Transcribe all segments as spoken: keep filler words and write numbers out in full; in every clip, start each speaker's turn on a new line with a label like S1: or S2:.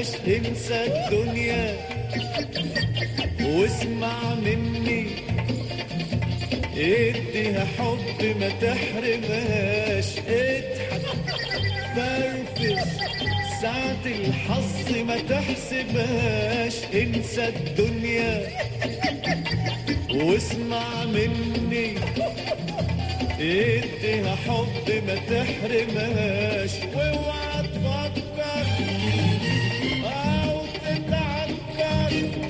S1: بلاش انسى الدنيا واسمع مني، اديها حب ما تحرمهاش، اضحك فرفش ساعة الحظ ما تحسبهاش، انسى الدنيا واسمع مني، اديها حب ما تحرمهاش، واوعى تفكر او تتعكر،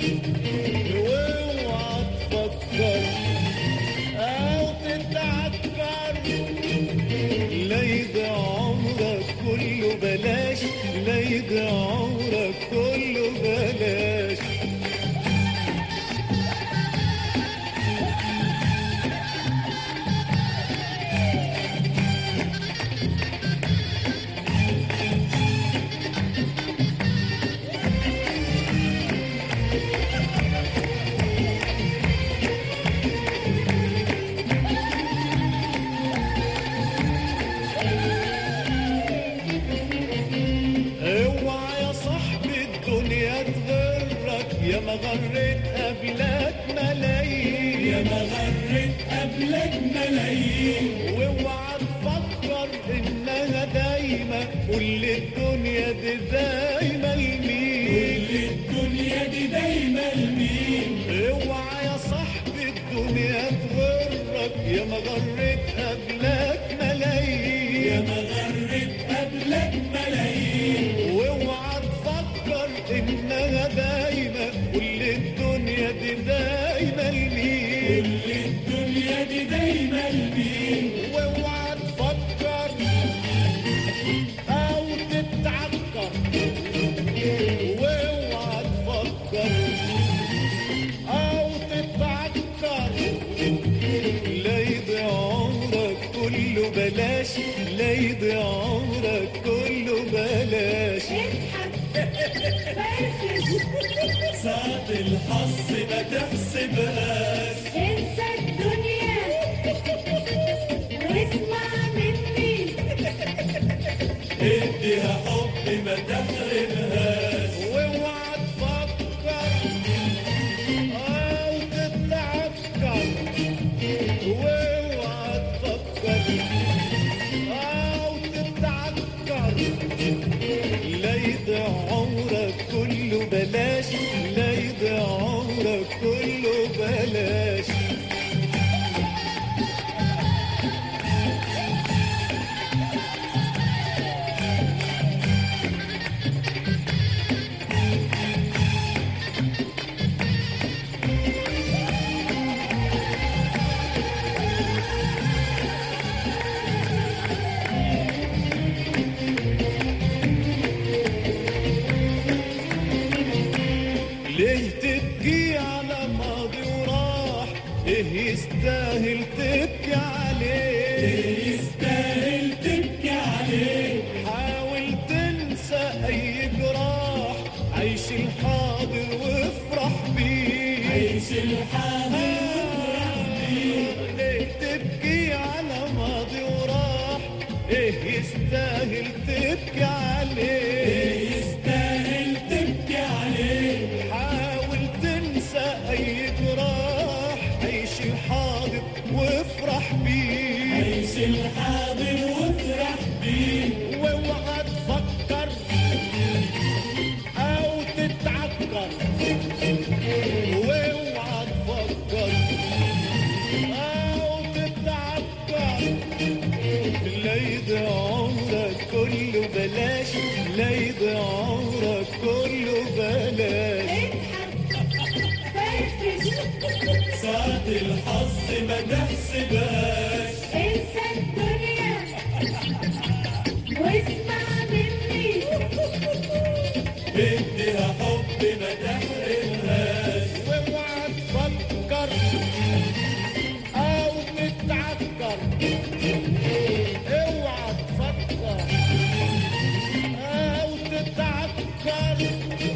S1: واوعى تفكر او تتعكر، لا يضيع عمرك كله بلاش، لا يضيع عمرك كله بلاش. يا ما غرت قبلك ملايين،
S2: يا ما غرت قبلك ملايين،
S1: واوعى تفكر انها دايما، كل الدنيا دي دايما لمين،
S2: كل الدنيا دي دايما لمين،
S1: اوعى يا صاحبي الدنيا تغرك، يا ما غرت قبلك ملايين،
S2: يا ما غرت قبلك ملايين،
S1: واوعى تفكر انها دايما، كل الدنيا دي دايما لمين،
S2: كل الدنيا دي دايما لمين،
S1: واوعى تفكر او تتعكر، واوعى تفكر او تتعكر، لا يضيع عمرك كله بلاش، لا يضيع عمرك كله بلاش.
S2: ساعة الحظ ما تحسبهاش،
S3: انسى الدنيا واسمع مني،
S2: اديها حب ما تحرمهاش،
S1: واوعى تفكر او تتعكر، واوعى تفكر او تتعكر، لا يضيع عمرك كله بلاش، لا يضيع عمرك كله بلاش. ليه تبكي على ماضي وراح، ايه يستاهل تبكي عليه،
S2: يستاهل تبكي عليه،
S1: حاول تنسى اي جراح، عيش الحاضر وافرح بيه،
S2: عيش الحاضر وافرح بيه،
S1: ليه تبكي على ماضي وراح، ايه يستاهل تبكي عليه،
S2: يستاهل تبكي عليه،
S1: حاول تنسى اي جراح، عيش الحاضر وافرح بيه،
S2: عيش الحاضر وافرح بيه،
S1: واوعى تفكر او تتعكر، واوعى تفكر او تتعكر، لا يضيع عمرك كله بلاش، لا يضيع عمرك كله بلاش.
S2: ساعة الحظ ما تحسبهاش،
S3: انسى الدنيا واسمع مني،
S2: اديها حب ما تحرمهاش،
S1: واوعى تفكر او تتعكر، اوعى تفكر او تتعكر،